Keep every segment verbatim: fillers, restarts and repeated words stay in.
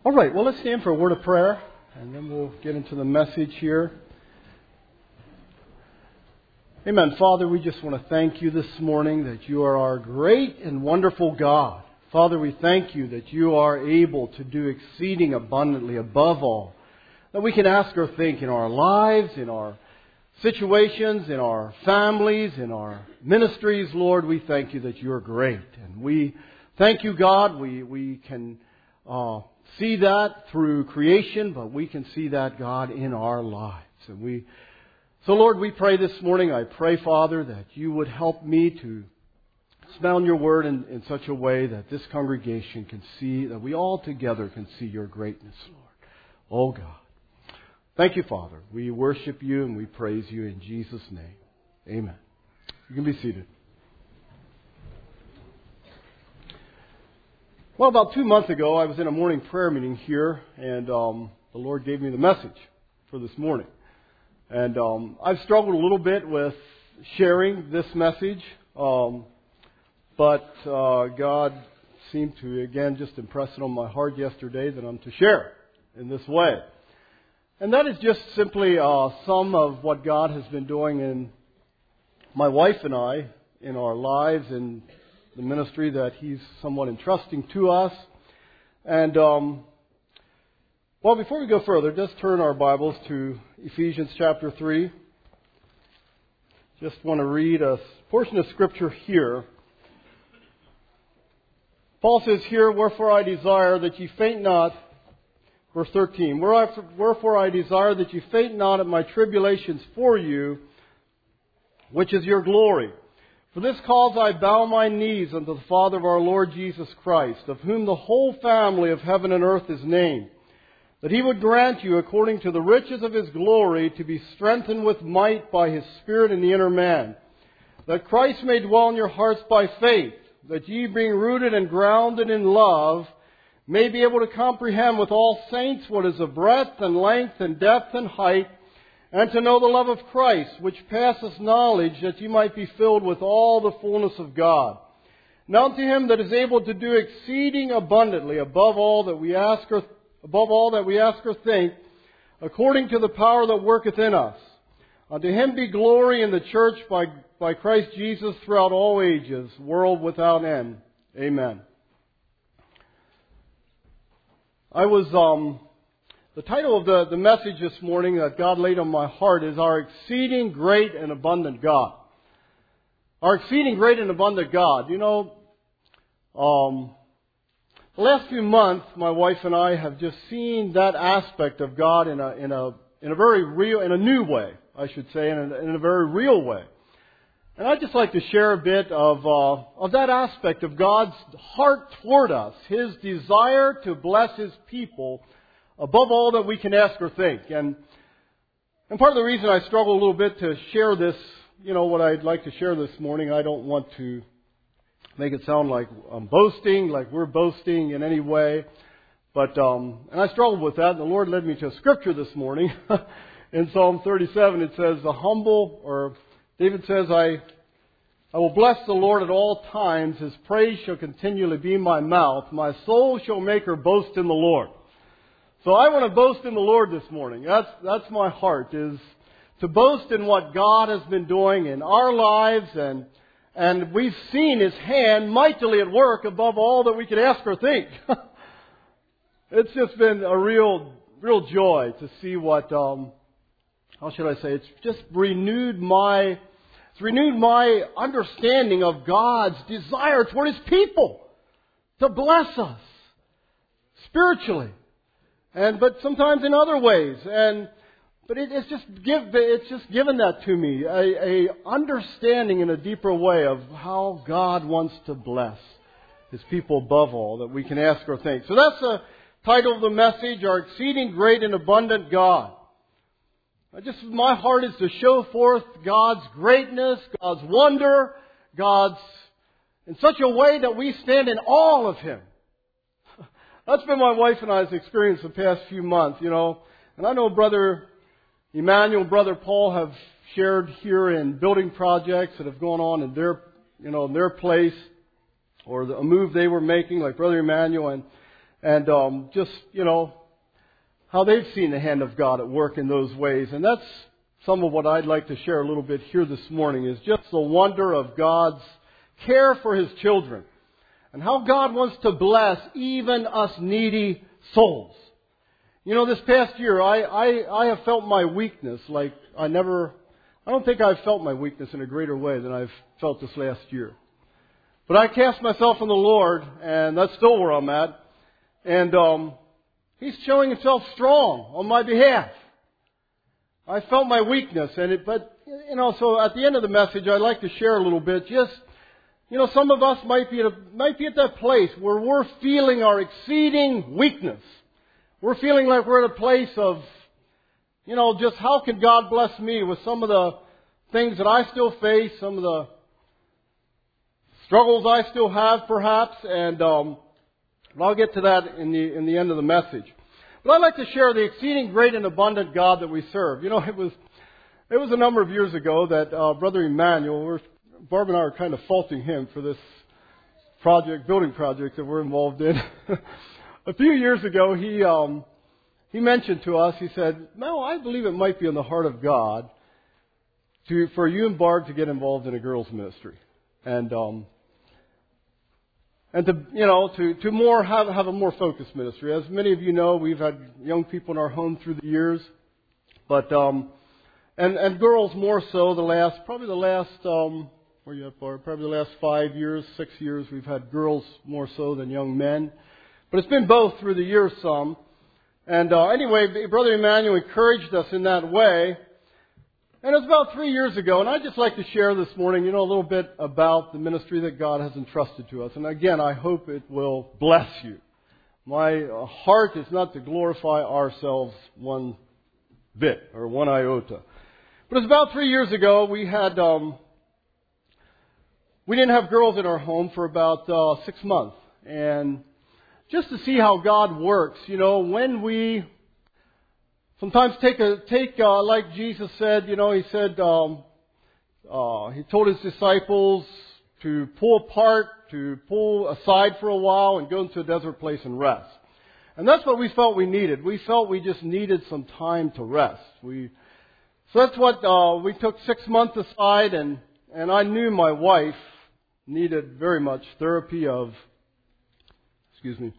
All right, well, let's stand for a word of prayer, and then we'll get into the message here. Amen. Father, we just want to thank you this morning that you are our great and wonderful God. Father, we thank you that you are able to do exceeding abundantly above all that we can ask or think in our lives, in our situations, in our families, in our ministries. Lord, we thank you that you're great. And we thank you, God. We, we can uh, see that through creation, but we can see that, God, in our lives. And we, so Lord, we pray this morning, I pray, Father, that you would help me to expound your word in, in such a way that this congregation can see, that we all together can see your greatness, Lord. Oh, God. Thank you, Father. We worship you and we praise you in Jesus' name. Amen. You can be seated. Well, about two months ago, I was in a morning prayer meeting here, and um, the Lord gave me the message for this morning. And um, I've struggled a little bit with sharing this message, um, but uh, God seemed to, again, just impress it on my heart yesterday that I'm to share in this way. And that is just simply uh, some of what God has been doing in my wife and I, in our lives, and the ministry that He's somewhat entrusting to us. And, um, well, before we go further, just turn our Bibles to Ephesians chapter three. Just want to read a portion of Scripture here. Paul says here, "Wherefore I desire that ye faint not," verse thirteen, "Wherefore I desire that ye faint not at my tribulations for you, which is your glory. For this cause I bow my knees unto the Father of our Lord Jesus Christ, of whom the whole family of heaven and earth is named, that He would grant you, according to the riches of His glory, to be strengthened with might by His Spirit in the inner man, that Christ may dwell in your hearts by faith, that ye, being rooted and grounded in love, may be able to comprehend with all saints what is the breadth and length and depth and height, and to know the love of Christ, which passeth knowledge, that ye might be filled with all the fullness of God. Now unto Him that is able to do exceeding abundantly above all that we ask or above all that we ask or think, according to the power that worketh in us. Unto Him be glory in the church by, by Christ Jesus throughout all ages, world without end. Amen." I was, um, the title of the, the message this morning that God laid on my heart is Our Exceeding Great and Abundant God. Our Exceeding Great and Abundant God. You know, um, the last few months, my wife and I have just seen that aspect of God in a, in a, in a very real, in a new way, I should say, in a, in a very real way. And I'd just like to share a bit of uh, of that aspect of God's heart toward us, His desire to bless His people above all that we can ask or think. And and part of the reason I struggle a little bit to share this, you know, what I'd like to share this morning, I don't want to make it sound like I'm boasting, like we're boasting in any way. But um, and I struggled with that, and the Lord led me to a scripture this morning. In Psalm thirty-seven, it says, "The humble," or David says, I, I will bless the Lord at all times. His praise shall continually be in my mouth. My soul shall make her boast in the Lord." So I want to boast in the Lord this morning. That's, that's my heart, is to boast in what God has been doing in our lives. And, and we've seen His hand mightily at work above all that we could ask or think. It's just been a real, real joy to see what, um, how should I say, it's just renewed my, it's renewed my understanding of God's desire toward His people to bless us spiritually, and but sometimes in other ways. And but it, it's just give, it's just given that to me a, a understanding in a deeper way of how God wants to bless His people above all that we can ask or think. So that's the title of the message: Our Exceeding Great and Abundant God. I just, my heart is to show forth God's greatness, God's wonder, God's, in such a way that we stand in awe of Him. That's been my wife and I's experience the past few months, you know. And I know Brother Emmanuel and Brother Paul have shared here in building projects that have gone on in their, you know, in their place, or the, a move they were making, like Brother Emmanuel. And and um, just, you know, how they've seen the hand of God at work in those ways. And that's some of what I'd like to share a little bit here this morning, is just the wonder of God's care for His children and how God wants to bless even us needy souls. You know, this past year, I, I, I have felt my weakness like I never, I don't think I've felt my weakness in a greater way than I've felt this last year. But I cast myself on the Lord, and that's still where I'm at. And um, He's showing Himself strong on my behalf. I felt my weakness, and it, but, you know, so at the end of the message, I'd like to share a little bit. Just, you know, some of us might be at, a, might be at that place where we're feeling our exceeding weakness. We're feeling like we're at a place of, you know, just how can God bless me with some of the things that I still face, some of the struggles I still have, perhaps, and um, I'll get to that in the in the end of the message. But I'd like to share the exceeding great and abundant God that we serve. You know, it was it was a number of years ago that uh, Brother Emmanuel, we're, Barb and I are kind of faulting him for this project, building project that we're involved in. A few years ago, he um, he mentioned to us, he said, "No, I believe it might be in the heart of God to for you and Barb to get involved in a girls' ministry, and um, and to you know to to more have have a more focused ministry. As many of you know, we've had young people in our home through the years, but um, and and girls more so the last probably the last um, where you at, Barb? Probably the last five years, six years, we've had girls more so than young men." But it's been both through the years some. And uh, anyway, Brother Emmanuel encouraged us in that way. And it was about three years ago. And I'd just like to share this morning, you know, a little bit about the ministry that God has entrusted to us. And again, I hope it will bless you. My uh, heart is not to glorify ourselves one bit or one iota. But it was about three years ago. We had, um, we didn't have girls in our home for about uh, six months. And just to see how God works, you know, when we sometimes take a take uh, like Jesus said, you know, He said um, uh, He told His disciples to pull apart, to pull aside for a while, and go into a desert place and rest. And that's what we felt we needed. We felt we just needed some time to rest. We so that's what uh, we took six months aside, and and I knew my wife needed very much therapy of. Excuse me.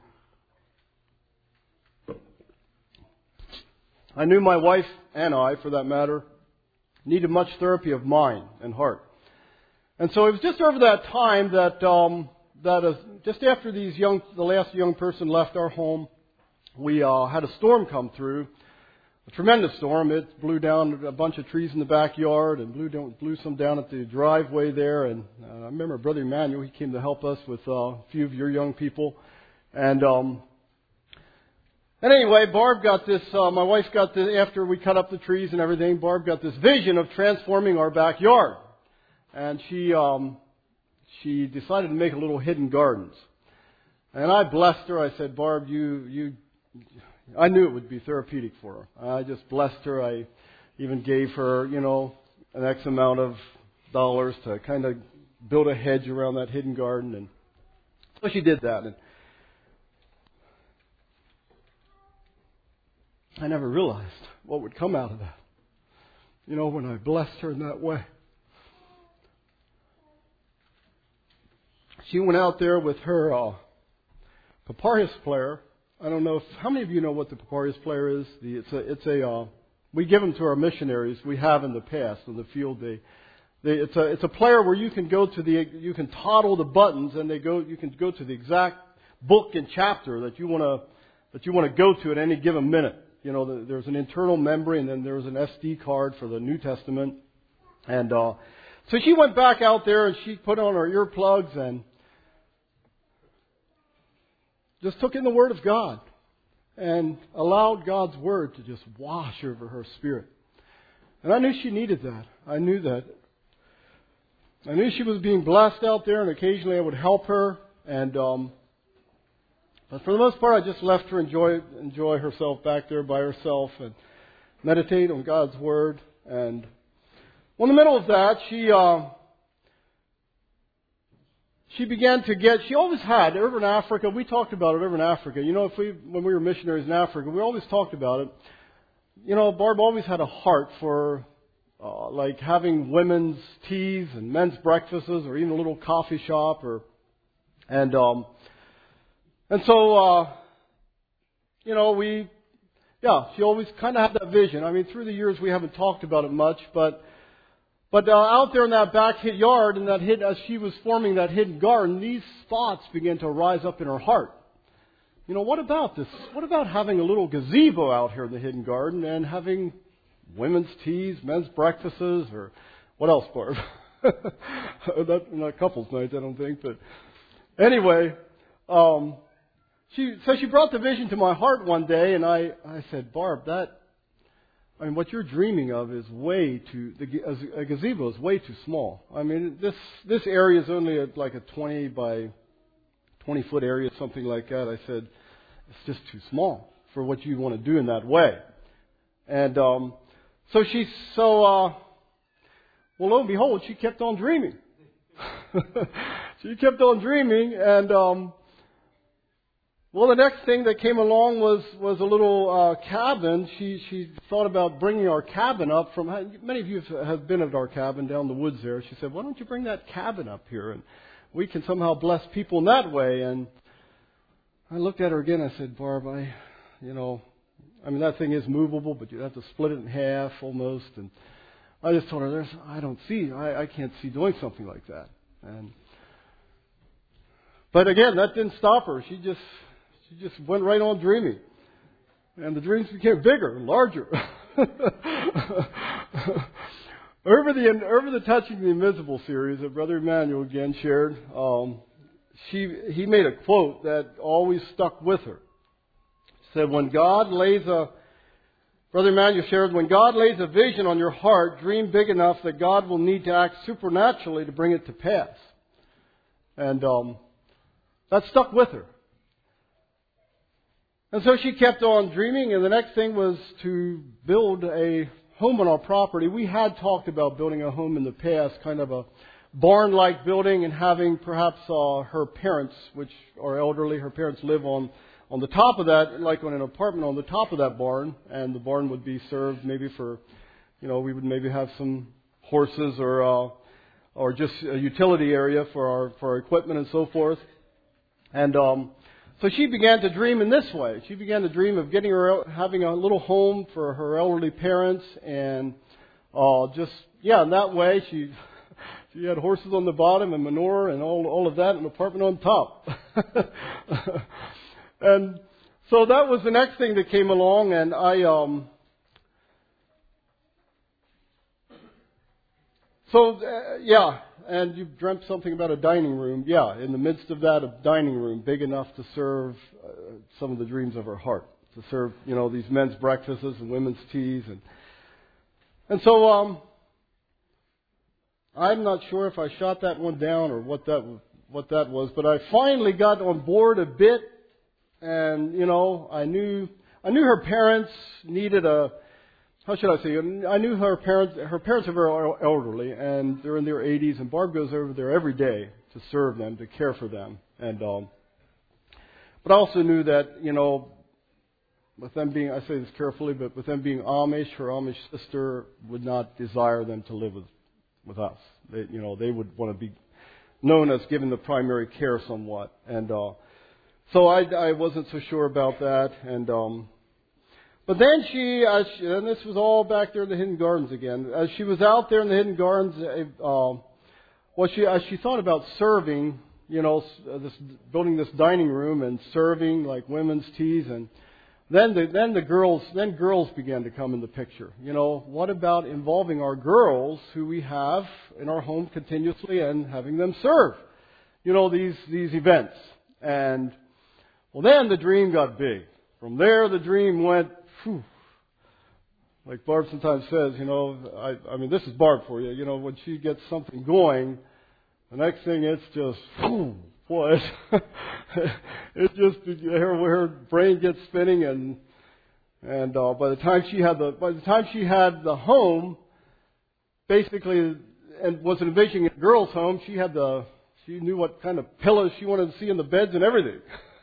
I knew my wife, and I, for that matter, needed much therapy of mind and heart. And so it was just over that time that, um, that uh, just after these young, the last young person left our home, we uh, had a storm come through, a tremendous storm. It blew down a bunch of trees in the backyard and blew down, blew some down at the driveway there. And uh, I remember Brother Emmanuel, he came to help us with uh, a few of your young people. And um, and anyway, Barb got this, uh, my wife got this, after we cut up the trees and everything, Barb got this vision of transforming our backyard. And she um, she decided to make a little hidden gardens. And I blessed her. I said, Barb, you, you, I knew it would be therapeutic for her. I just blessed her. I even gave her, you know, an X amount of dollars to kind of build a hedge around that hidden garden. And so she did that. And I never realized what would come out of that. You know, when I blessed her in that way. She went out there with her uh, papyrus player. I don't know if, how many of you know what the papyrus player is? The, it's a, it's a, uh, we give them to our missionaries. We have in the past in the field. They, they, it's a, it's a player where you can go to the, you can toddle the buttons, and they go, you can go to the exact book and chapter that you want to, that you want to go to at any given minute. You know, there's an internal memory, and then there's an S D card for the New Testament. And uh, so she went back out there, and she put on her earplugs and just took in the Word of God and allowed God's Word to just wash over her spirit. And I knew she needed that. I knew that. I knew she was being blessed out there, and occasionally I would help her. And um, but for the most part, I just left her enjoy enjoy herself back there by herself and meditate on God's Word. And well, in the middle of that, she uh, she began to get, she always had, over in Africa, we talked about it over in Africa. You know, if we, when we were missionaries in Africa, we always talked about it. You know, Barb always had a heart for, uh, like having women's teas and men's breakfasts or even a little coffee shop or, and, um, and so, uh, you know, we, yeah, she always kind of had that vision. I mean, through the years we haven't talked about it much, but But uh, out there in that back yard, in that hid, as she was forming that hidden garden, these thoughts began to rise up in her heart. You know, what about this? What about having a little gazebo out here in the hidden garden and having women's teas, men's breakfasts, or what else, Barb? That's not couples' nights, I don't think. But anyway, um, she so she brought the vision to my heart one day, and I, I said, Barb, that. I mean, what you're dreaming of is way too, the, a gazebo is way too small. I mean, this, this area is only a, like a twenty by twenty foot area, something like that. I said, it's just too small for what you want to do in that way. And, um, so she, so, uh, well, lo and behold, she kept on dreaming. She kept on dreaming and, um, Well, the next thing that came along was, was a little uh, cabin. She she thought about bringing our cabin up from. Many of you have been at our cabin down the woods there. She said, "Why don't you bring that cabin up here, and we can somehow bless people in that way?" And I looked at her again. I said, "Barb, I, you know, I mean that thing is movable, but you have to split it in half almost." And I just told her, "There's, I don't see, I, I can't see doing something like that." And but again, that didn't stop her. She just. She just went right on dreaming. And the dreams became bigger and larger. over the over the Touching the Invisible series that Brother Emmanuel again shared, um, she he made a quote that always stuck with her. He said, when God lays a, Brother Emmanuel shared, when God lays a vision on your heart, dream big enough that God will need to act supernaturally to bring it to pass. And um, that stuck with her. And so she kept on dreaming, and the next thing was to build a home on our property. We had talked about building a home in the past, kind of a barn-like building, and having perhaps uh, her parents, which are elderly, her parents live on, on the top of that, like on an apartment on the top of that barn, and the barn would be served maybe for, you know, we would maybe have some horses or uh, or just a utility area for our for our equipment and so forth. And um So she began to dream in this way. She began to dream of getting her, having a little home for her elderly parents, and uh, just yeah, in that way she she had horses on the bottom and manure and all all of that, and an apartment on top. And so that was the next thing that came along, and I um. So uh, yeah. And you dreamt something about a dining room. Yeah, in the midst of that, a dining room big enough to serve uh, some of the dreams of her heart. To serve, you know, these men's breakfasts and women's teas. And and so um, I'm not sure if I shot that one down or what that what that was. But I finally got on board a bit. And, you know, I knew I knew her parents needed a... How should I say? I knew her parents. Her parents are very elderly, and they're in their eighties. And Barb goes over there every day to serve them, to care for them. And um, but I also knew that, you know, with them being, I say this carefully, but with them being Amish, her Amish sister would not desire them to live with with us. They, you know, they would want to be known as given the primary care somewhat. And uh, so I, I wasn't so sure about that. And um, But then she, as she, and this was all back there in the Hidden Gardens again, as she was out there in the Hidden Gardens, uh, well, she, as she thought about serving, you know, this, building this dining room and serving like women's teas, and then the, then the girls, then girls began to come in the picture. You know, what about involving our girls who we have in our home continuously and having them serve, you know, these, these events? And, well, then the dream got big. From there, the dream went, whew. Like Barb sometimes says, you know, I, I mean, this is Barb for you. You know, when she gets something going, the next thing it's just, whew, boy, it's, it just her, her brain gets spinning, and and uh, by the time she had the by the time she had the home, basically, and was envisioning a girl's home, she had the She knew what kind of pillows she wanted to see in the beds and everything.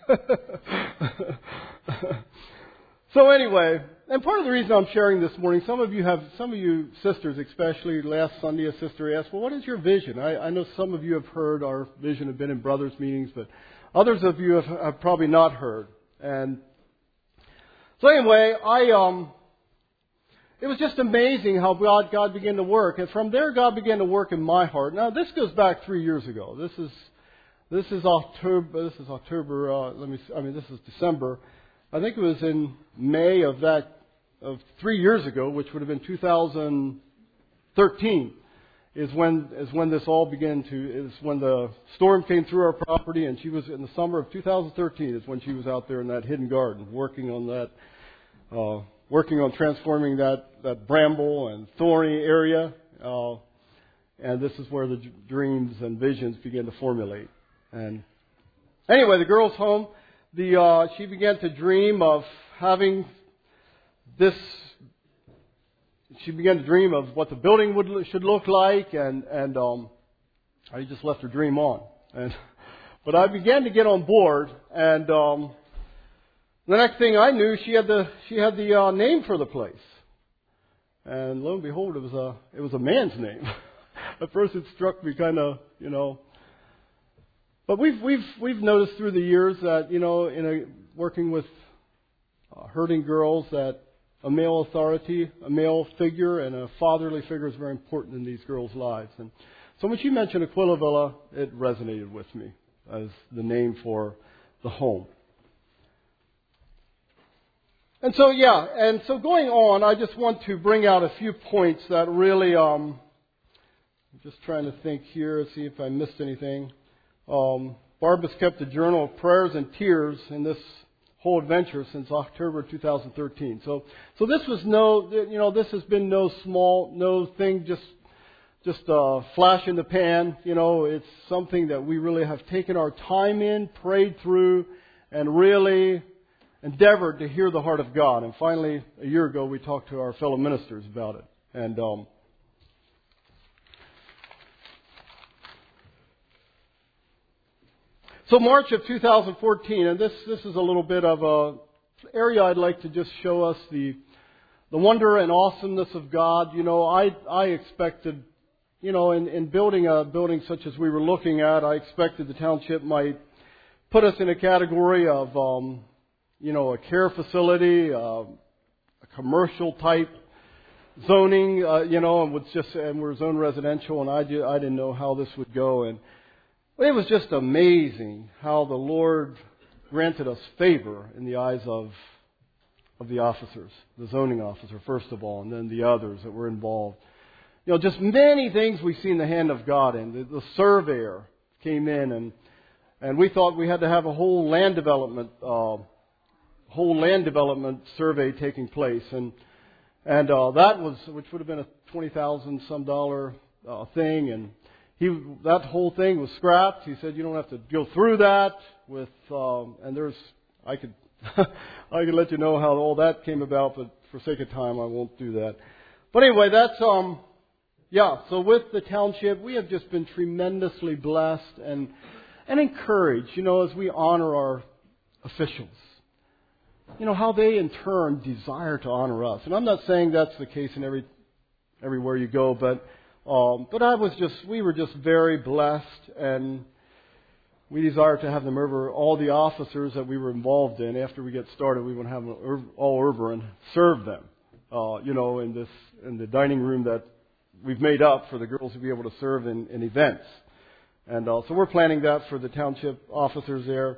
So anyway, and part of the reason I'm sharing this morning, some of you have, some of you sisters especially, last Sunday a sister asked, well, what is your vision? I, I know some of you have heard our vision, have been in brothers meetings, but others of you have, have probably not heard. And so anyway, I, um, it was just amazing how God, God began to work. And from there, God began to work in my heart. Now, this goes back three years ago. This is, this is October, this is October, uh, let me see, I mean, this is December. I think it was in May of that, of three years ago, which would have been two thousand thirteen, is when, is when this all began to, is when the storm came through our property, and she was, in the summer of two thousand thirteen is when she was out there in that hidden garden, working on that, uh, working on transforming that, that bramble and thorny area, uh, and this is where the d- dreams and visions began to formulate. And anyway, the girl's home. The uh, she began to dream of having this. She began to dream of what the building would should look like, and and um, I just left her dream on. And but I began to get on board, and um, the next thing I knew, she had the she had the uh, name for the place, and lo and behold, it was a it was a man's name. At first, it struck me kind of you know. But we've we've we've noticed through the years that you know in a working with uh, hurting girls that a male authority, a male figure, and a fatherly figure is very important in these girls' lives. And so when she mentioned Aquila Villa, it resonated with me as the name for the home. And so yeah, and so going on, I just want to bring out a few points that really um, I'm just trying to think here, see if I missed anything. Um, Barb has kept a journal of prayers and tears in this whole adventure since October two thousand thirteen. So, so this was no, you know, this has been no small, no thing, just, just a flash in the pan. You know, it's something that we really have taken our time in, prayed through, and really endeavored to hear the heart of God. And finally, a year ago, we talked to our fellow ministers about it. And um, So March of two thousand fourteen, and this, this is a little bit of a area I'd like to just show us the the wonder and awesomeness of God. You know, I I expected, you know, in, in building a building such as we were looking at, I expected the township might put us in a category of, um, you know, a care facility, uh, a commercial type zoning, uh, you know, and with just and we're zone residential, and I did, I didn't know how this would go. And it was just amazing how the Lord granted us favor in the eyes of of the officers, the zoning officer first of all, and then the others that were involved. You know, just many things we see in the hand of God. And the, the surveyor came in, and and we thought we had to have a whole land development, uh, whole land development survey taking place, and and uh, that was which would have been a twenty thousand some dollar uh, thing, and. He, that whole thing was scrapped. He said, you don't have to go through that with, um, and there's, I could, I could let you know how all that came about, but for sake of time, I won't do that. But anyway, that's, um, yeah, so with the township, we have just been tremendously blessed and, and encouraged, you know, as we honor our officials. You know, how they in turn desire to honor us. And I'm not saying that's the case in every, everywhere you go, but Um, but I was just, we were just very blessed, and we desired to have them over, all the officers that we were involved in. After we get started, we would have them all over and serve them, uh, you know, in this, in the dining room that we've made up for the girls to be able to serve in, in events. And uh, so we're planning that for the township officers there.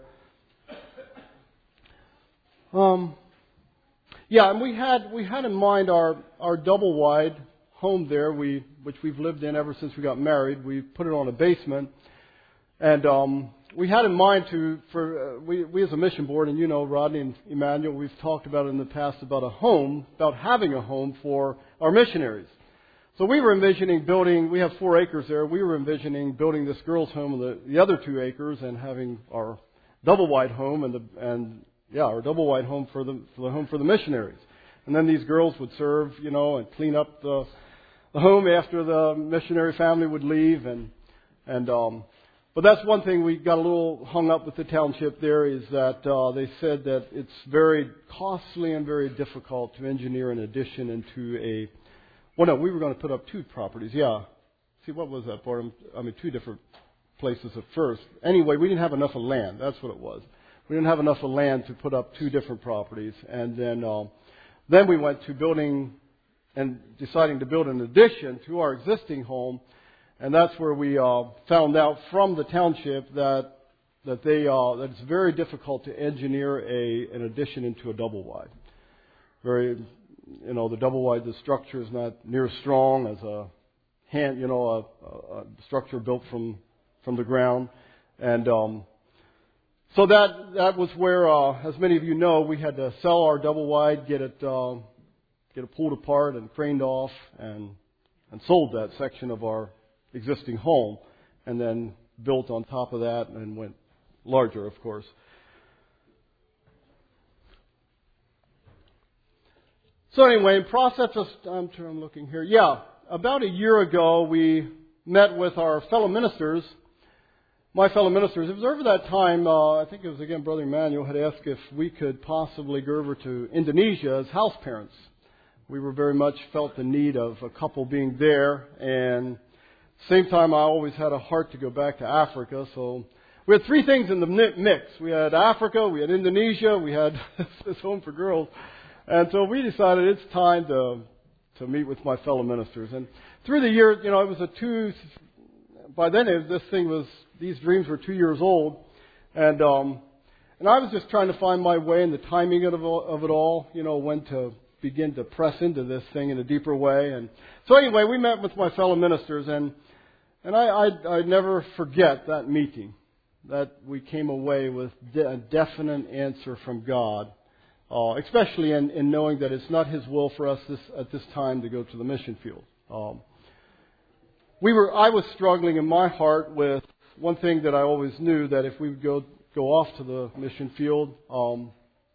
Um, yeah, and we had, we had in mind our, our double wide home there, we which we've lived in ever since we got married. We put it on a basement, and um, we had in mind to for uh, we we as a mission board, and you know, Rodney and Emmanuel, we've talked about in the past about a home, about having a home for our missionaries. So we were envisioning building. We have four acres there. We were envisioning building this girls' home on the, the other two acres, and having our double wide home and the and yeah, our double wide home for the for the home for the missionaries. And then these girls would serve, you know, and clean up the the home after the missionary family would leave, and and um, But that's one thing we got a little hung up with the township there, is that uh, they said that it's very costly and very difficult to engineer an addition into a... Well, no, we were going to put up two properties, yeah. See, what was that, Bart? I mean, two different places at first. Anyway, we didn't have enough of land. That's what it was. We didn't have enough of land to put up two different properties. And then, uh, then we went to building and deciding to build an addition to our existing home. And that's where we uh, found out from the township that that they uh, that it's very difficult to engineer a an addition into a double wide. Very, you know, the double wide, the structure is not near as strong as a hand, you know, a, a structure built from from the ground, and um, so that that was where, uh, as many of you know, we had to sell our double wide, get it uh, get it pulled apart and craned off, and and sold that section of our existing home, and then built on top of that and went larger, of course. So anyway, in process of, I'm, I'm looking here, yeah, about a year ago we met with our fellow ministers, my fellow ministers. It was over that time, uh, I think it was again Brother Emmanuel had asked if we could possibly go over to Indonesia as house parents. We were very much felt the need of a couple being there, and same time, I always had a heart to go back to Africa. So we had three things in the mix. We had Africa, we had Indonesia, we had this home for girls. And so we decided it's time to to meet with my fellow ministers. And through the year, you know, it was a two, by then it, this thing was, these dreams were two years old. And um, and I was just trying to find my way and the timing of, of it all, you know, when to begin to press into this thing in a deeper way. And so anyway, we met with my fellow ministers, and And I, I, I never forget that meeting, that we came away with de- a definite answer from God, uh, especially in, in knowing that it's not His will for us this, at this time to go to the mission field. Um, we were, I was struggling in my heart with one thing that I always knew, that if we would go go off to the mission field, um,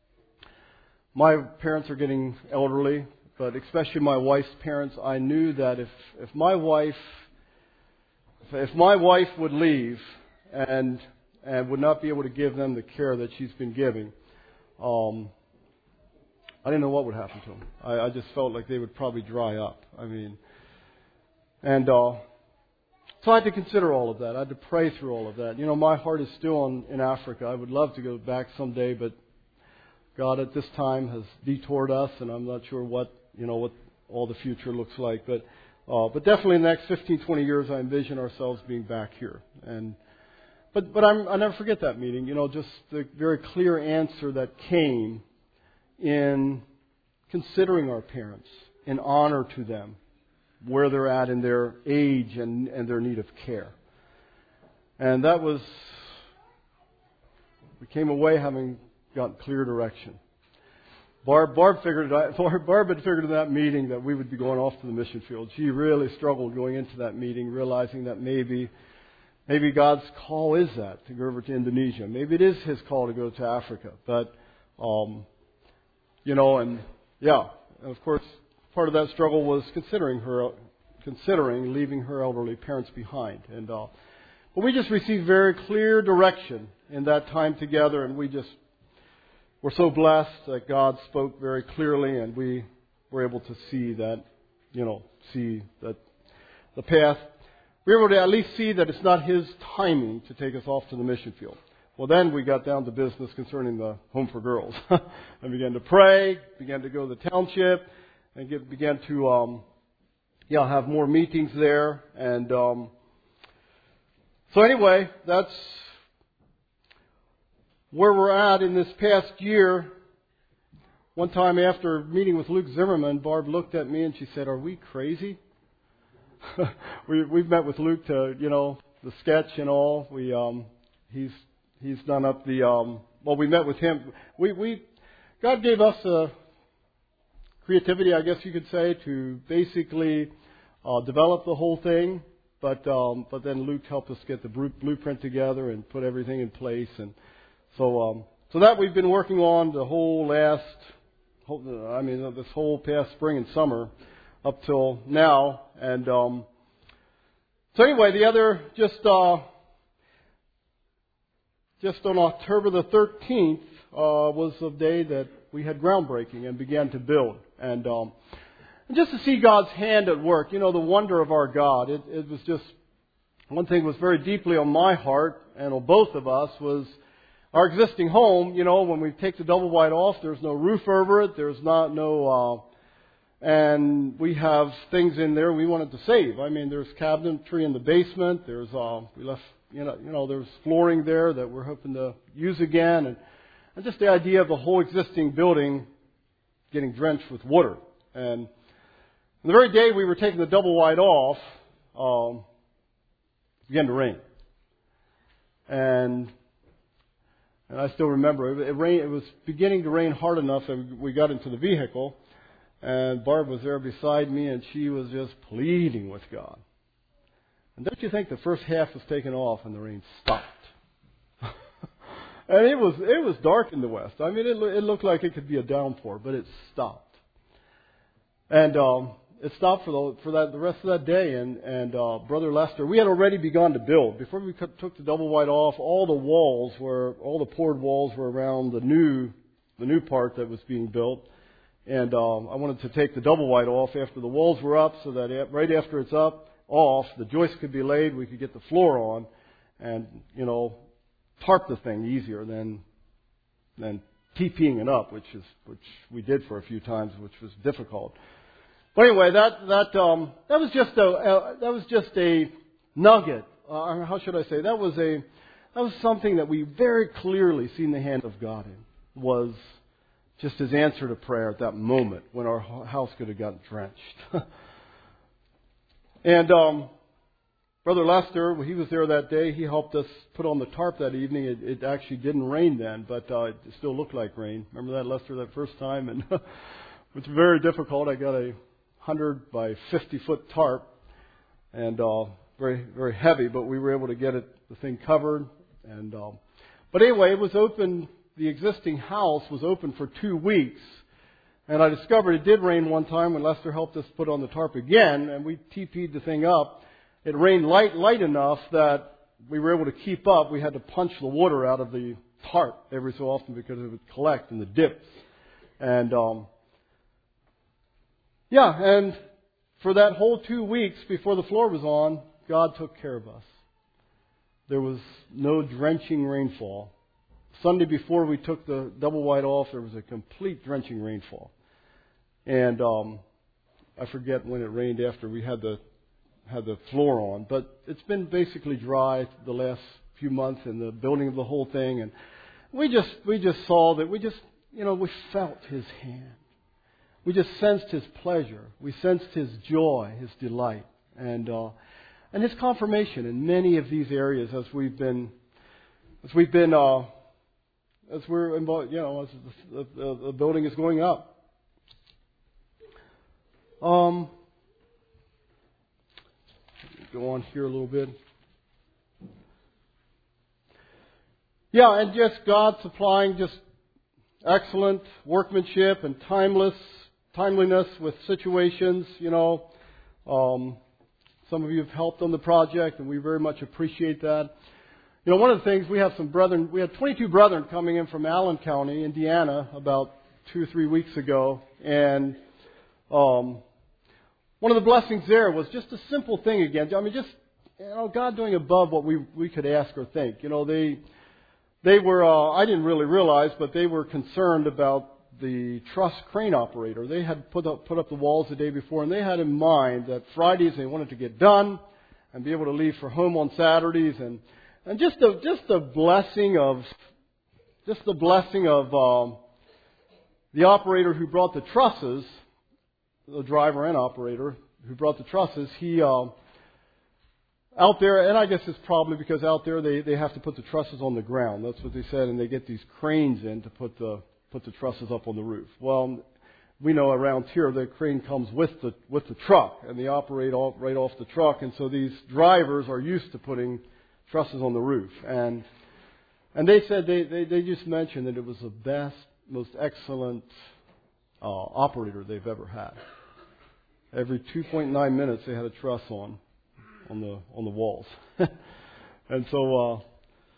my parents are getting elderly, but especially my wife's parents. I knew that if if my wife If my wife would leave and and would not be able to give them the care that she's been giving, um, I didn't know what would happen to them. I, I just felt like they would probably dry up. I mean, and uh, so I had to consider all of that. I had to pray through all of that. You know, my heart is still in, in Africa. I would love to go back someday, but God at this time has detoured us, and I'm not sure what you know what all the future looks like, but. Uh, but definitely in the next fifteen, twenty years, I envision ourselves being back here. And But but I'm, I never forget that meeting, you know, just the very clear answer that came in considering our parents, in honor to them, where they're at in their age and, and their need of care. And that was, we came away having gotten clear direction. Barb, Barb figured it out. Barb had figured in that meeting that we would be going off to the mission field. She really struggled going into that meeting, realizing that maybe, maybe God's call is that to go over to Indonesia. Maybe it is His call to go to Africa. But, um, you know, and yeah, and of course, part of that struggle was considering her, considering leaving her elderly parents behind. And uh, but we just received very clear direction in that time together, and we just. We're so blessed that God spoke very clearly, and we were able to see that, you know, see that the path. We were able to at least see that it's not His timing to take us off to the mission field. Well, then we got down to business concerning the Home for Girls. and began to pray, began to go to the township, and get, began to, um, yeah, have more meetings there. And um, so anyway, that's where we're at in this past year. One time after meeting with Luke Zimmerman, Barb looked at me and she said, "Are we crazy?" we, we've met with Luke to, you know, the sketch and all. We, um, he's he's done up the. Um, well, we met with him. We we God gave us a creativity, I guess you could say, to basically uh, develop the whole thing. But um, but then Luke helped us get the blueprint together and put everything in place. And so um, so that we've been working on the whole last, whole, I mean, this whole past spring and summer up till now. And um, so anyway, the other just uh, just on October the thirteenth uh, was the day that we had groundbreaking and began to build. And, um, and just to see God's hand at work, you know, the wonder of our God. It, it was just, one thing was very deeply on my heart and on both of us was our existing home. You know, when we take the double wide off, there's no roof over it. There's not no, uh, and we have things in there we wanted to save. I mean, there's cabinetry in the basement. There's, uh, we left, you know, you know, there's flooring there that we're hoping to use again. And, and just the idea of the whole existing building getting drenched with water. And the very day we were taking the double wide off, um, it began to rain. And And I still remember it, it rained. It was beginning to rain hard enough that we got into the vehicle, and Barb was there beside me, and she was just pleading with God. And don't you think the first half was taken off and the rain stopped? And it was it was dark in the west. I mean, it, it looked like it could be a downpour, but it stopped. And um, it stopped for the for that the rest of that day. And and uh, Brother Lester, we had already begun to build before we took the double wide off. All the walls were all the poured walls were around the new the new part that was being built. And um, I wanted to take the double wide off after the walls were up, so that right after it's up off, the joist could be laid. We could get the floor on, and you know, tarp the thing easier than than TPing it up, which is which we did for a few times, which was difficult. But anyway, that that um, that was just a uh, that was just a nugget. Uh, how should I say? That was a that was something that we very clearly seen the hand of God in. Was just His answer to prayer at that moment when our house could have gotten drenched. And um, Brother Lester, when he was there that day, he helped us put on the tarp that evening. It, it actually didn't rain then, but uh, it still looked like rain. Remember that, Lester, that first time? And it was very difficult. I got a one hundred by fifty foot tarp, and uh, very very heavy, but we were able to get it the thing covered. And um, but anyway, it was open. The existing house was open for two weeks, and I discovered it did rain one time when Lester helped us put on the tarp again, and we T P'd the thing up. It rained light light enough that we were able to keep up. We had to punch the water out of the tarp every so often because it would collect in the dips. And um, yeah, and for that whole two weeks before the floor was on, God took care of us. There was no drenching rainfall. Sunday before we took the double wide off, there was a complete drenching rainfall. And um, I forget when it rained after we had the had the floor on, but it's been basically dry the last few months in the building of the whole thing, and we just we just saw that we just you know we felt His hand. We just sensed His pleasure. We sensed His joy, His delight, and uh, and His confirmation in many of these areas as we've been as we've been uh, as we're involved, you know, as the, the, the building is going up. Um. Go on here a little bit. Yeah, and just God supplying just excellent workmanship and timeless timeliness with situations. You know, um, some of you have helped on the project, and we very much appreciate that. You know, one of the things we have some brethren. We had twenty-two brethren coming in from Allen County, Indiana, about two or three weeks ago, and um, one of the blessings there was just a simple thing again. I mean, just, you know, God doing above what we we could ask or think. You know, they they were, uh, I didn't really realize, but they were concerned about the truss crane operator. They had put up, put up the walls the day before, and they had in mind that Fridays they wanted to get done and be able to leave for home on Saturdays. And, and just the, just the blessing of, just the blessing of um, the operator who brought the trusses, the driver and operator who brought the trusses, he uh, out there, and I guess it's probably because out there they, they have to put the trusses on the ground. That's what they said, and they get these cranes in to put the put the trusses up on the roof. Well, we know around here the crane comes with the with the truck, and they operate all, right off the truck, and so these drivers are used to putting trusses on the roof. And and they said they, they, they just mentioned that it was the best, most excellent uh, operator they've ever had. Every two point nine minutes, they had a truss on, on the on the walls, and so uh,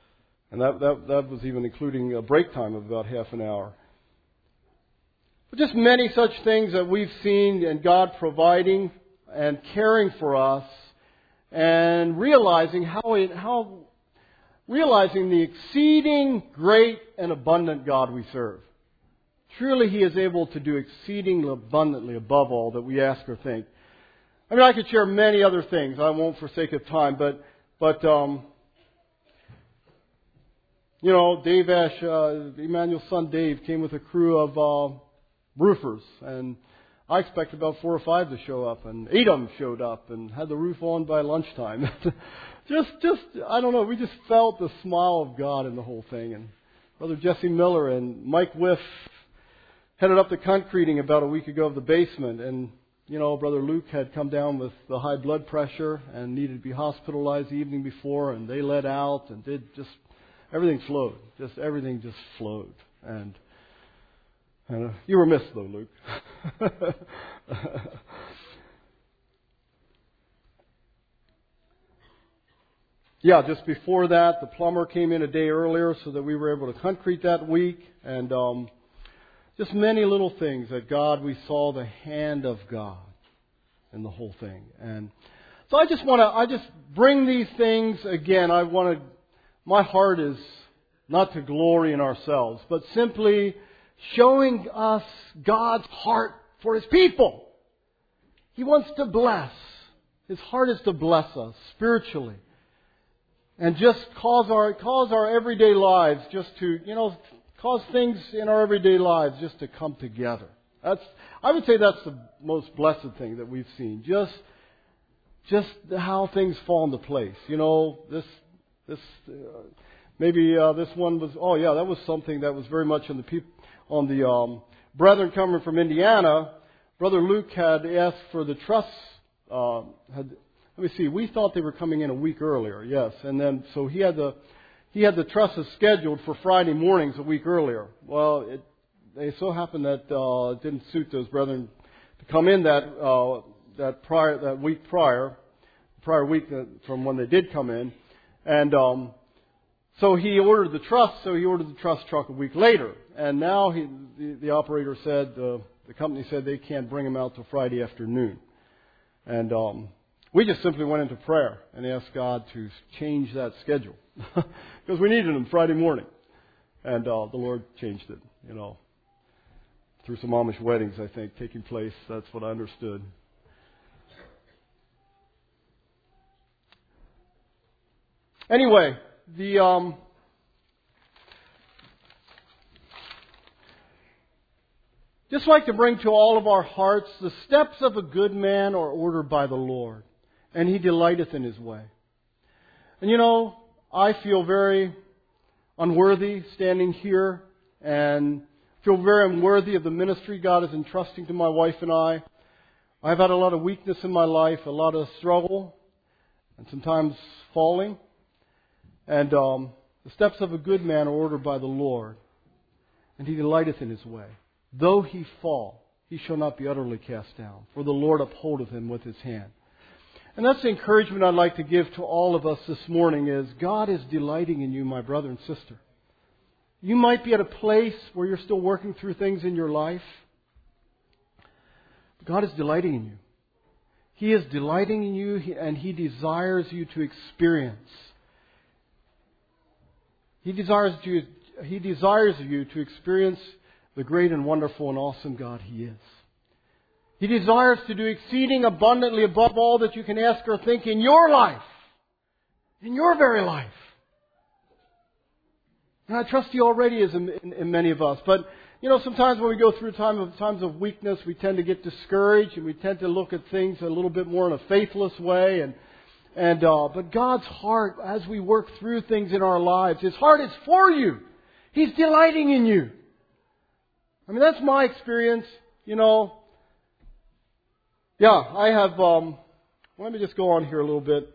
And that, that, that was even including a break time of about half an hour. But just many such things that we've seen, and God providing and caring for us, and realizing how it, how realizing the exceeding great and abundant God we serve. Truly, He is able to do exceeding abundantly above all that we ask or think. I mean, I could share many other things. I won't for sake of time, but but um, you know, Dave Ash, uh, Emmanuel's son Dave, came with a crew of uh, roofers, and I expected about four or five to show up, and eight of them showed up and had the roof on by lunchtime. just, just, I don't know, we just felt the smile of God in the whole thing. And Brother Jesse Miller and Mike Whiff headed up the concreting about a week ago of the basement, and, you know, Brother Luke had come down with the high blood pressure and needed to be hospitalized the evening before, and they let out and did just, everything flowed. Just, everything just flowed. And Uh, you were missed, though, Luke. Yeah, just before that, the plumber came in a day earlier so that we were able to concrete that week. And um, just many little things that God, we saw the hand of God in the whole thing. And so I just want to, I just bring these things again. I want to, my heart is not to glory in ourselves, but simply showing us God's heart for His people. He wants to bless. His heart is to bless us spiritually. And just cause our cause our everyday lives just to, you know, cause things in our everyday lives just to come together. That's, I would say that's the most blessed thing that we've seen. Just just how things fall into place. You know, this this uh, maybe uh, this one was, oh yeah, that was something that was very much on the people. On the um, brethren coming from Indiana, Brother Luke had asked for the truss. Uh, had, let me see. We thought they were coming in a week earlier. Yes, and then so he had the he had the trusses scheduled for Friday mornings a week earlier. Well, it they so happened that uh, it didn't suit those brethren to come in that uh, that prior that week prior, prior week from when they did come in, and. Um, So he ordered the truss, so he ordered the truss truck a week later. And now he, the, the operator said, uh, the company said they can't bring him out till Friday afternoon. And um, we just simply went into prayer and asked God to change that schedule. Because we needed him Friday morning. And uh, the Lord changed it, you know. Through some Amish weddings, I think, taking place. That's what I understood. Anyway, the um, just like to bring to all of our hearts, the steps of a good man are ordered by the Lord, and He delighteth in His way. And you know, I feel very unworthy standing here, and feel very unworthy of the ministry God is entrusting to my wife and I. I've had a lot of weakness in my life, a lot of struggle, and sometimes falling. And um, the steps of a good man are ordered by the Lord, and He delighteth in His way. Though he fall, he shall not be utterly cast down, for the Lord upholdeth him with His hand. And that's the encouragement I'd like to give to all of us this morning is God is delighting in you, my brother and sister. You might be at a place where you're still working through things in your life. But God is delighting in you. He is delighting in you, and He desires you to experience. He desires you, He desires you to experience the great and wonderful and awesome God He is. He desires to do exceeding abundantly above all that you can ask or think in your life. In your very life. And I trust He already is in, in, in many of us. But, you know, sometimes when we go through time of, times of weakness, we tend to get discouraged and we tend to look at things a little bit more in a faithless way. And, and uh, but God's heart, as we work through things in our lives, His heart is for you. He's delighting in you. I mean, that's my experience, you know. Yeah, I have, um, let me just go on here a little bit.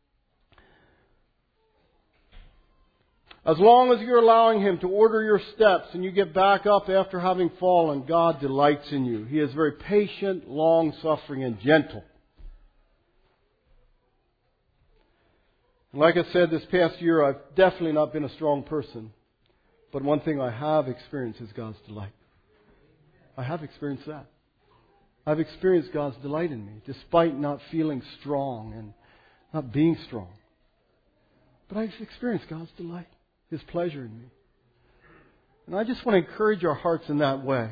As long as you're allowing Him to order your steps and you get back up after having fallen, God delights in you. He is very patient, long-suffering, and gentle. Like I said, this past year I've definitely not been a strong person. But one thing I have experienced is God's delight. I have experienced that. I've experienced God's delight in me, despite not feeling strong and not being strong. But I've experienced God's delight, His pleasure in me. And I just want to encourage our hearts in that way.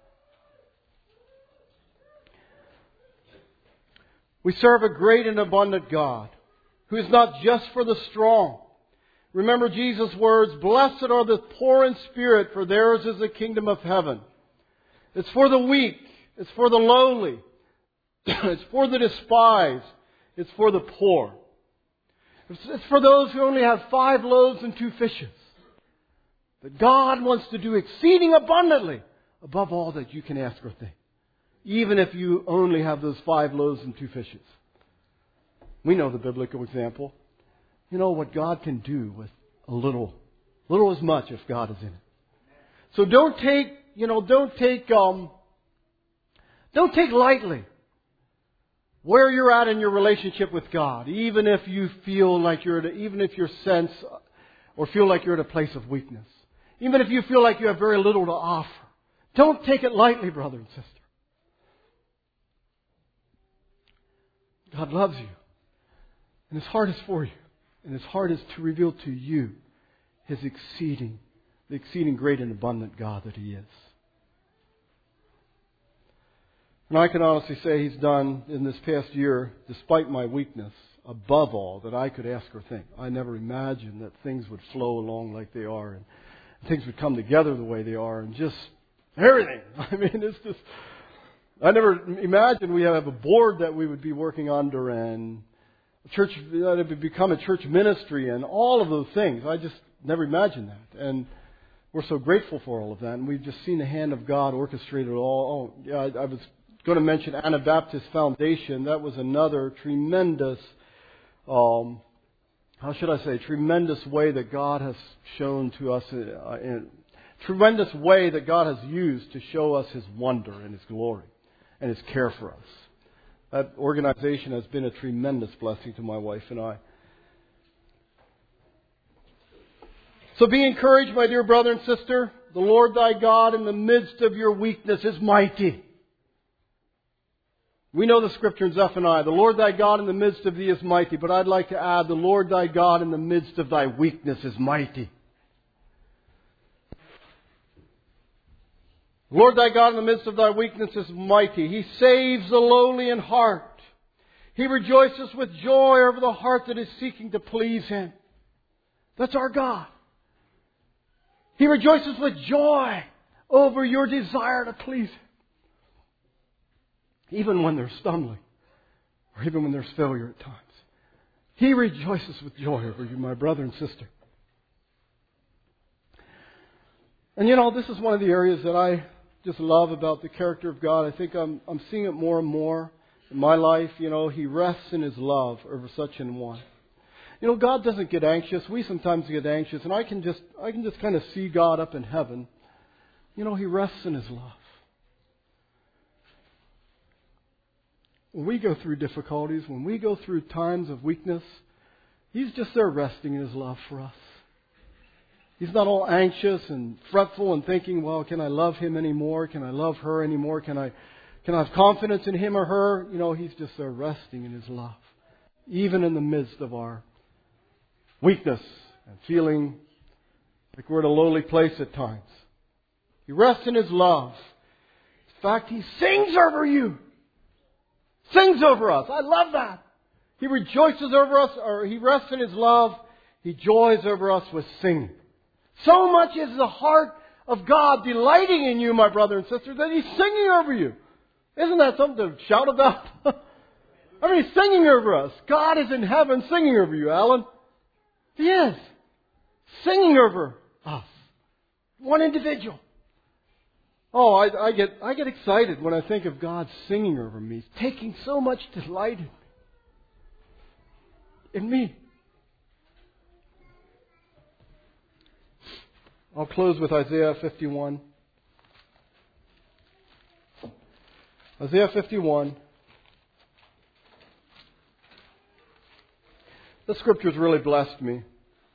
We serve a great and abundant God, who is not just for the strong. Remember Jesus' words, "Blessed are the poor in spirit, for theirs is the kingdom of heaven." It's for the weak. It's for the lowly. It's for the despised. It's for the poor. It's for those who only have five loaves and two fishes. But God wants to do exceeding abundantly above all that you can ask or think. Even if you only have those five loaves and two fishes. We know the biblical example. You know what God can do with a little. Little as much if God is in it. So don't take, you know, don't take, um, don't take lightly where you're at in your relationship with God. Even if you feel like you're at a, even if you sense or feel like you're at a place of weakness. Even if you feel like you have very little to offer. Don't take it lightly, brother and sister. God loves you. And His heart is for you. And His heart is to reveal to you His exceeding, the exceeding great and abundant God that He is. And I can honestly say He's done in this past year, despite my weakness, above all that I could ask or think. I never imagined that things would flow along like they are and things would come together the way they are and just everything. I mean, it's just, I never imagined we have a board that we would be working under and a church, that it would become a church ministry and all of those things. I just never imagined that. And we're so grateful for all of that. And we've just seen the hand of God orchestrate it all. Oh, yeah, I, I was going to mention Anabaptist Foundation. That was another tremendous, um, how should I say, tremendous way that God has shown to us, uh, in, tremendous way that God has used to show us His wonder and His glory and His care for us. That organization has been a tremendous blessing to my wife and I. So be encouraged, my dear brother and sister. The Lord thy God in the midst of your weakness is mighty. We know the scripture in Zephaniah. The Lord thy God in the midst of thee is mighty. But I'd like to add, the Lord thy God in the midst of thy weakness is mighty. The Lord thy God in the midst of thy weakness is mighty. He saves the lowly in heart. He rejoices with joy over the heart that is seeking to please Him. That's our God. He rejoices with joy over your desire to please Him. Even when there's stumbling, or even when there's failure at times. He rejoices with joy over you, my brother and sister. And you know, this is one of the areas that I just love about the character of God. I think I'm, I'm seeing it more and more in my life. You know, He rests in His love over such an one. You know, God doesn't get anxious. We sometimes get anxious, and I can just, I can just kind of see God up in heaven. You know, He rests in His love. When we go through difficulties, when we go through times of weakness, He's just there resting in His love for us. He's not all anxious and fretful and thinking, well, can I love him anymore? Can I love her anymore? Can I, can I have confidence in him or her? You know, He's just there resting in His love. Even in the midst of our weakness and feeling like we're at a lowly place at times. He rests in His love. In fact, He sings over you. Sings over us. I love that. He rejoices over us, or He rests in His love. He joys over us with singing. So much is the heart of God delighting in you, my brother and sister, that He's singing over you. Isn't that something to shout about? I mean, He's singing over us. God is in heaven singing over you, Alan. He is. Singing over us. One individual. Oh, I, I get I get excited when I think of God singing over me. He's taking so much delight in me. In me. I'll close with Isaiah fifty-one. Isaiah fifty-one. The Scriptures really blessed me.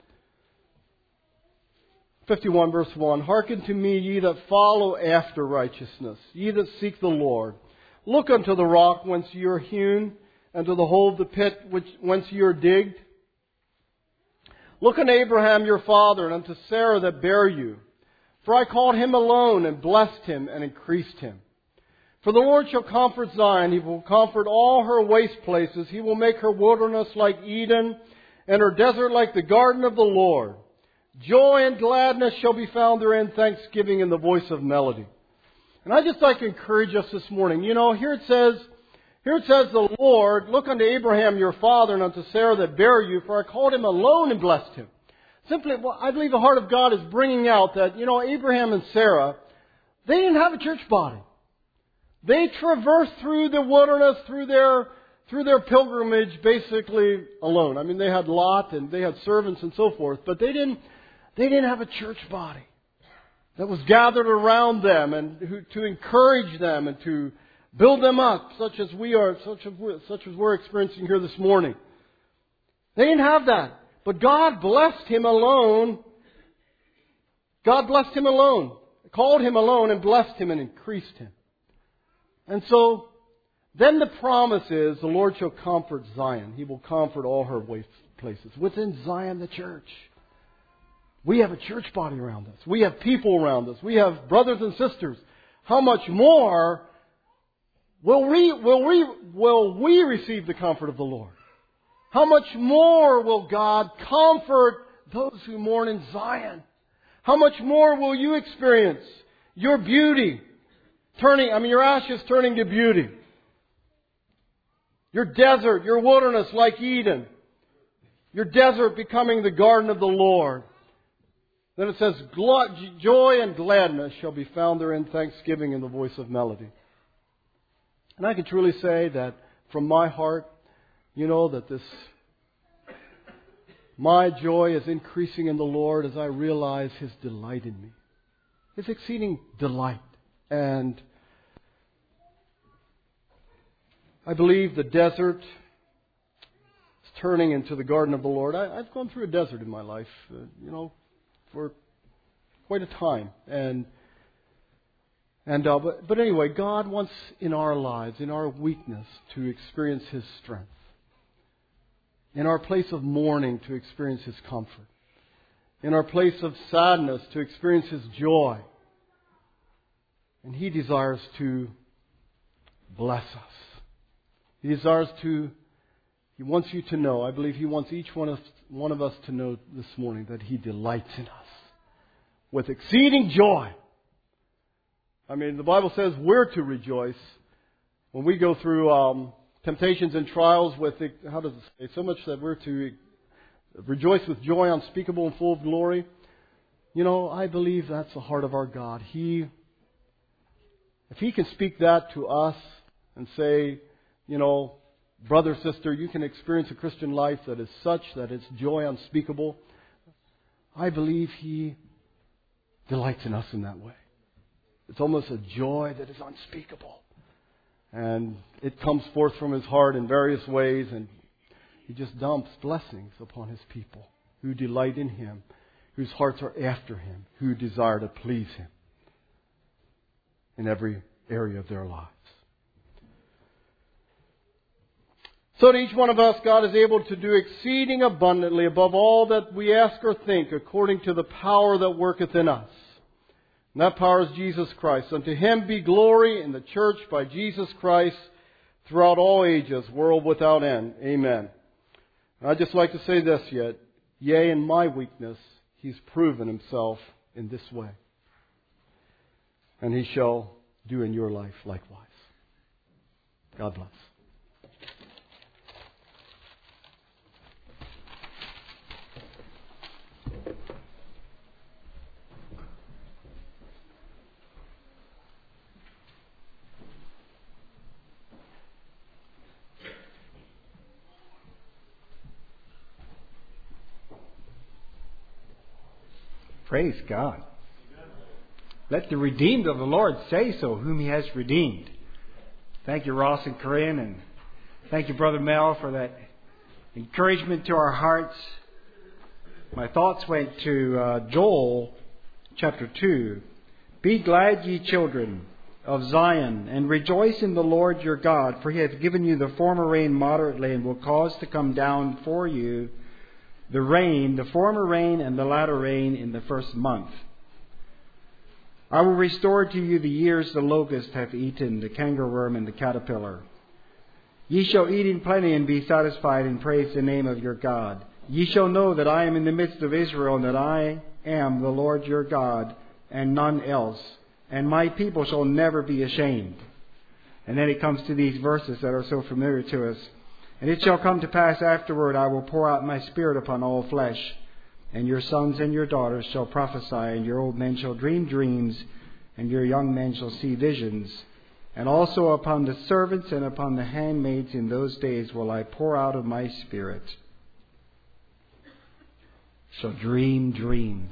fifty-one verse one, Hearken to me, ye that follow after righteousness, ye that seek the Lord. Look unto the rock whence ye are hewn, and to the hole of the pit which, whence ye are digged. Look unto Abraham your father, and unto Sarah that bare you. For I called him alone, and blessed him, and increased him. For the Lord shall comfort Zion, He will comfort all her waste places. He will make her wilderness like Eden, and her desert like the garden of the Lord. Joy and gladness shall be found therein, thanksgiving in the voice of melody. And I just like to encourage us this morning. You know, here it says, here it says the Lord, look unto Abraham your father and unto Sarah that bare you, for I called him alone and blessed him. Simply, I believe the heart of God is bringing out that, you know, Abraham and Sarah, they didn't have a church body. They traversed through the wilderness, through their through their pilgrimage, basically alone. I mean, they had Lot and they had servants and so forth, but they didn't. They didn't have a church body that was gathered around them and who, to encourage them and to build them up, such as we are, such as, such as we're experiencing here this morning. They didn't have that. But God blessed him alone. God blessed him alone. Called him alone and blessed him and increased him. And so, then the promise is, the Lord shall comfort Zion. He will comfort all her waste places. Within Zion, the church. We have a church body around us. We have people around us. We have brothers and sisters. How much more will we, will we, will we receive the comfort of the Lord? How much more will God comfort those who mourn in Zion? How much more will you experience your beauty turning, I mean your ashes turning to beauty? Your desert, your wilderness like Eden. Your desert becoming the garden of the Lord. Then it says, joy and gladness shall be found therein, thanksgiving in the voice of melody. And I can truly say that from my heart, you know, that this, my joy is increasing in the Lord as I realize His delight in me. His exceeding delight. And I believe the desert is turning into the garden of the Lord. I, I've gone through a desert in my life, uh, you know, for quite a time. And and uh, but, but anyway, God wants in our lives, in our weakness, to experience His strength. In our place of mourning, to experience His comfort. In our place of sadness, to experience His joy. And He desires to bless us. He desires to, He wants you to know, I believe He wants each one of, one of us to know this morning that He delights in us with exceeding joy. I mean, the Bible says we're to rejoice when we go through um, temptations and trials with, how does it say, so much that we're to rejoice with joy unspeakable and full of glory. You know, I believe that's the heart of our God. He, if He can speak that to us and say, you know, brother, sister, you can experience a Christian life that is such that it's joy unspeakable. I believe He delights in us in that way. It's almost a joy that is unspeakable. And it comes forth from His heart in various ways, and He just dumps blessings upon His people who delight in Him, whose hearts are after Him, who desire to please Him in every area of their lives. So to each one of us, God is able to do exceeding abundantly above all that we ask or think, according to the power that worketh in us. And that power is Jesus Christ. Unto Him be glory in the church by Jesus Christ throughout all ages, world without end. Amen. And I'd just like to say this yet. Yea, in my weakness, He's proven Himself in this way. And He shall do in your life likewise. God bless. Praise God. Let the redeemed of the Lord say so, whom He has redeemed. Thank you, Ross and Corinne, and thank you, Brother Mel, for that encouragement to our hearts. My thoughts went to uh, Joel chapter two. Be glad, ye children of Zion, and rejoice in the Lord your God, for he hath given you the former rain moderately, and will cause to come down for you the rain, the former rain and the latter rain in the first month. I will restore to you the years the locust hath eaten, the cankerworm and the caterpillar. Ye shall eat in plenty and be satisfied, and praise the name of your God. Ye shall know that I am in the midst of Israel, and that I am the Lord your God, and none else. And my people shall never be ashamed. And then it comes to these verses that are so familiar to us. And it shall come to pass afterward, I will pour out my Spirit upon all flesh. And your sons and your daughters shall prophesy, and your old men shall dream dreams, and your young men shall see visions. And also upon the servants and upon the handmaids in those days will I pour out of my Spirit. Shall dream dreams.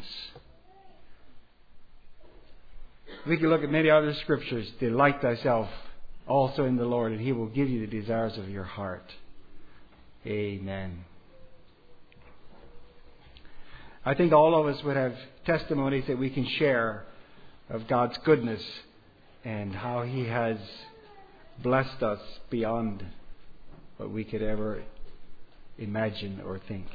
We can look at many other scriptures. Delight thyself also in the Lord, and he will give you the desires of your heart. Amen. I think all of us would have testimonies that we can share of God's goodness and how he has blessed us beyond what we could ever imagine or think.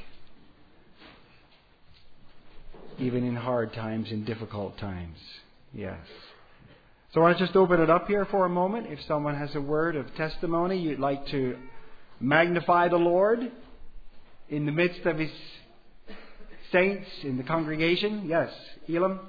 Even in hard times, in difficult times. Yes. So I want to just open it up here for a moment. If someone has a word of testimony, you'd like to magnify the Lord in the midst of his saints in the congregation. Yes, Elam.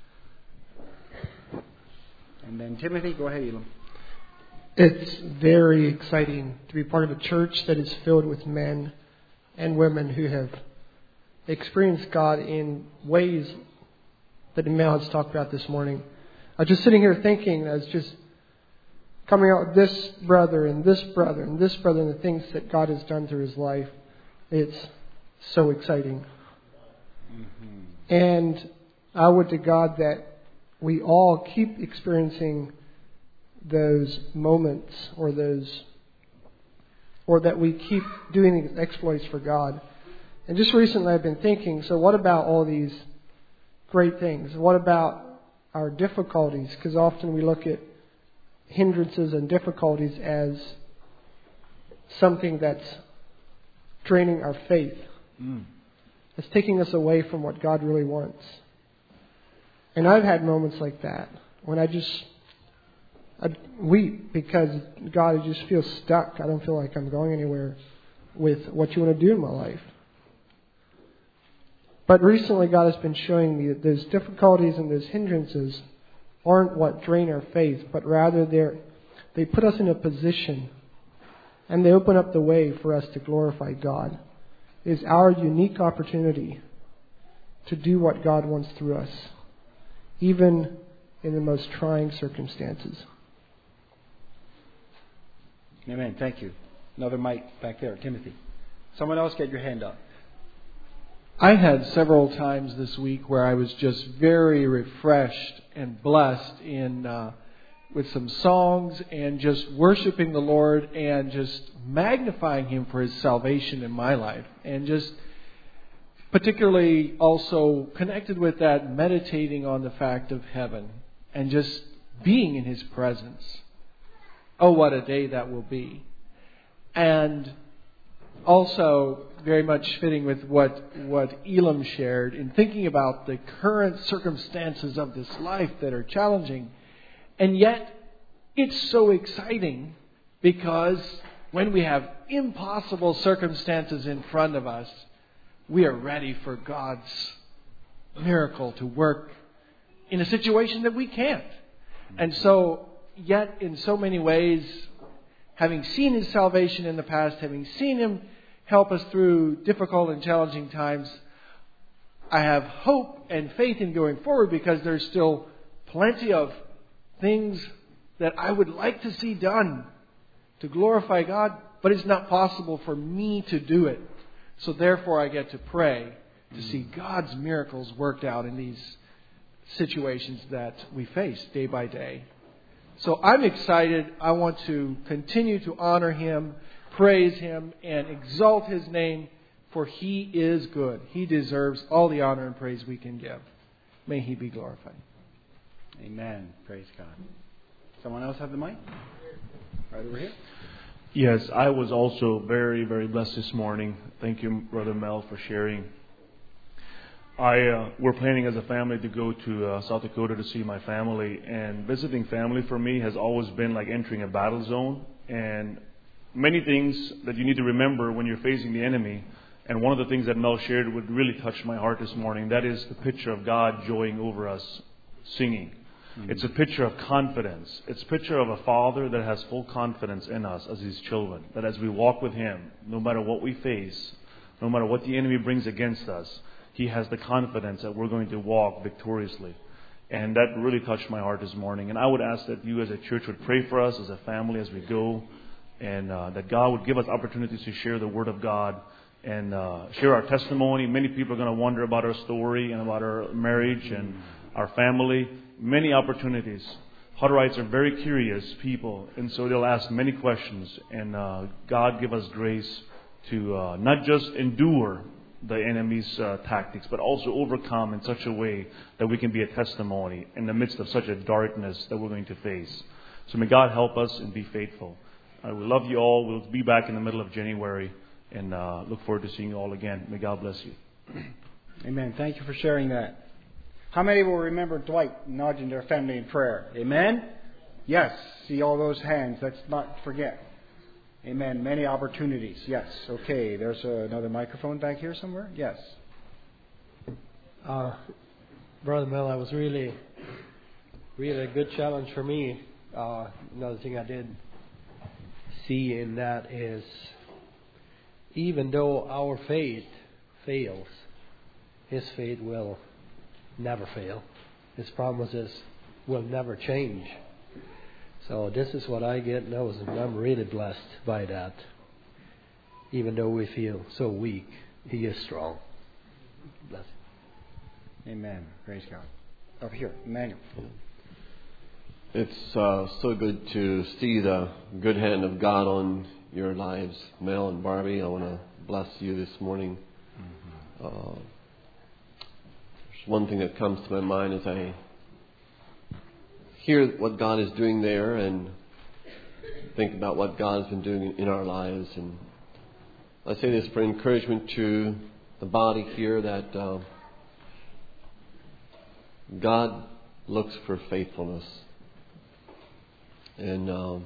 And then Timothy, go ahead, Elam. It's very exciting to be part of a church that is filled with men and women who have experienced God in ways that Emil has talked about this morning. I was just sitting here thinking, I was just coming out with this brother and this brother and this brother and the things that God has done through his life. It's so exciting. Mm-hmm. And I would to God that we all keep experiencing those moments or those, or that we keep doing these exploits for God. And just recently I've been thinking, so what about all these great things? What about our difficulties? Because often we look at hindrances and difficulties as something that's draining our faith. Mm. It's taking us away from what God really wants. And I've had moments like that when I just I weep because God, I just feel stuck. I don't feel like I'm going anywhere with what you want to do in my life. But recently God has been showing me that those difficulties and those hindrances aren't what drain our faith, but rather they're, they put us in a position and they open up the way for us to glorify God. It's our unique opportunity to do what God wants through us, even in the most trying circumstances. Amen. Thank you. Another mic back there. Timothy. Someone else get your hand up. I had several times this week where I was just very refreshed and blessed in uh, with some songs and just worshiping the Lord and just magnifying Him for His salvation in my life. And just particularly also connected with that, meditating on the fact of heaven and just being in His presence. Oh, what a day that will be. And also very much fitting with what, what Elam shared in thinking about the current circumstances of this life that are challenging. And yet, it's so exciting because when we have impossible circumstances in front of us, we are ready for God's miracle to work in a situation that we can't. And so, yet in so many ways, having seen His salvation in the past, having seen Him help us through difficult and challenging times, I have hope and faith in going forward because there's still plenty of things that I would like to see done to glorify God, but it's not possible for me to do it. So therefore I get to pray to see God's miracles worked out in these situations that we face day by day. So I'm excited. I want to continue to honor Him, praise Him and exalt His name, for He is good. He deserves all the honor and praise we can give. May He be glorified. Amen. Praise God. Someone else have the mic? Right over here. Yes, I was also very, very blessed this morning. Thank you, Brother Mel, for sharing. I uh, we're planning as a family to go to uh, South Dakota to see my family, and visiting family for me has always been like entering a battle zone, and many things that you need to remember when you're facing the enemy. And one of the things that Mel shared would really touch my heart this morning. That is the picture of God joying over us, singing. Mm-hmm. It's a picture of confidence. It's a picture of a father that has full confidence in us as his children. That as we walk with him, no matter what we face, no matter what the enemy brings against us, he has the confidence that we're going to walk victoriously. And that really touched my heart this morning. And I would ask that you as a church would pray for us as a family as we go. And uh, that God would give us opportunities to share the Word of God and uh, share our testimony. Many people are going to wonder about our story and about our marriage and our family. Many opportunities. Hutterites are very curious people, and so they'll ask many questions. And uh, God give us grace to uh, not just endure the enemy's uh, tactics, but also overcome in such a way that we can be a testimony in the midst of such a darkness that we're going to face. So may God help us and be faithful. I will love you all. We'll be back in the middle of January, and uh, look forward to seeing you all again. May God bless you. Amen. Thank you for sharing that. How many will remember Dwight nudging their family in prayer? Amen? Yes. See all those hands. Let's not forget. Amen. Many opportunities. Yes. Okay. There's another microphone back here somewhere. Yes. Uh, Brother Mel, that was really, really a good challenge for me. Uh, another thing I did see in that is, even though our faith fails, His faith will never fail. His promises will never change. So this is what I get, and I was, I'm really blessed by that. Even though we feel so weak, He is strong. Bless you. Amen. Praise God. Over here, Emmanuel. It's uh, so good to see the good hand of God on your lives, Mel and Barbie. I want to bless you this morning. Mm-hmm. Uh, One thing that comes to my mind as I hear what God is doing there and think about what God has been doing in our lives. And I say this for encouragement to the body here, that uh, God looks for faithfulness. And um,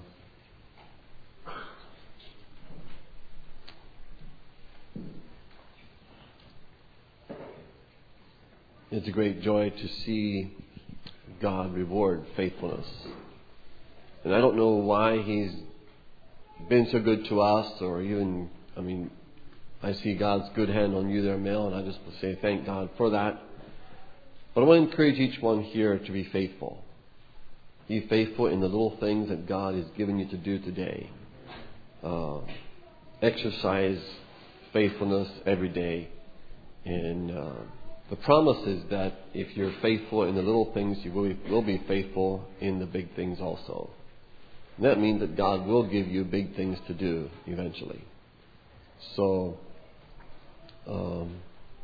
it's a great joy to see God reward faithfulness. And I don't know why He's been so good to us, or even, I mean, I see God's good hand on you there, Mel, and I just want to say thank God for that. But I want to encourage each one here to be faithful. Be faithful in the little things that God has given you to do today. Uh, exercise faithfulness every day. And uh, the promise is that if you're faithful in the little things, you will, will be faithful in the big things also. And that means that God will give you big things to do eventually. So, um,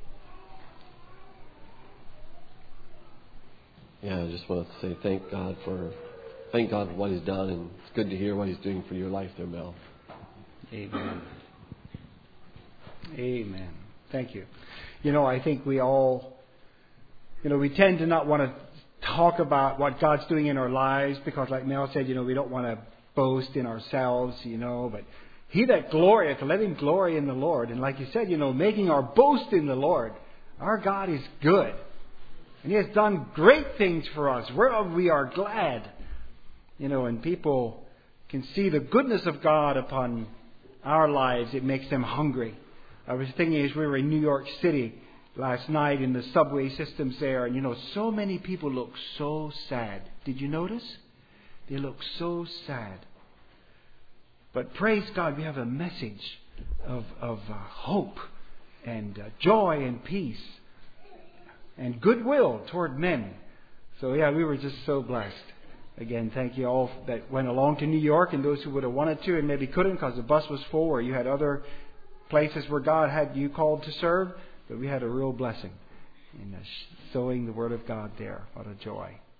yeah, I just want to say thank God for thank God for what He's done, and it's good to hear what He's doing for your life there, Mel. Amen. Amen. Thank you. You know, I think we all, you know, we tend to not want to talk about what God's doing in our lives because, like Mel said, you know, we don't want to boast in ourselves, you know, but He that glorieth, let him glory in the Lord. And like you said, you know, making our boast in the Lord. Our God is good. And He has done great things for us, whereof we are glad. You know, and people can see the goodness of God upon our lives. It makes them hungry. I was thinking as we were in New York City last night in the subway systems there, and you know, so many people look so sad. Did you notice? They look so sad. But praise God, we have a message of, of uh, hope and uh, joy and peace and goodwill toward men. So yeah, we were just so blessed. Again, thank you all that went along to New York and those who would have wanted to and maybe couldn't because the bus was full or you had other places where God had you called to serve. But we had a real blessing in sowing the Word of God there. What a joy.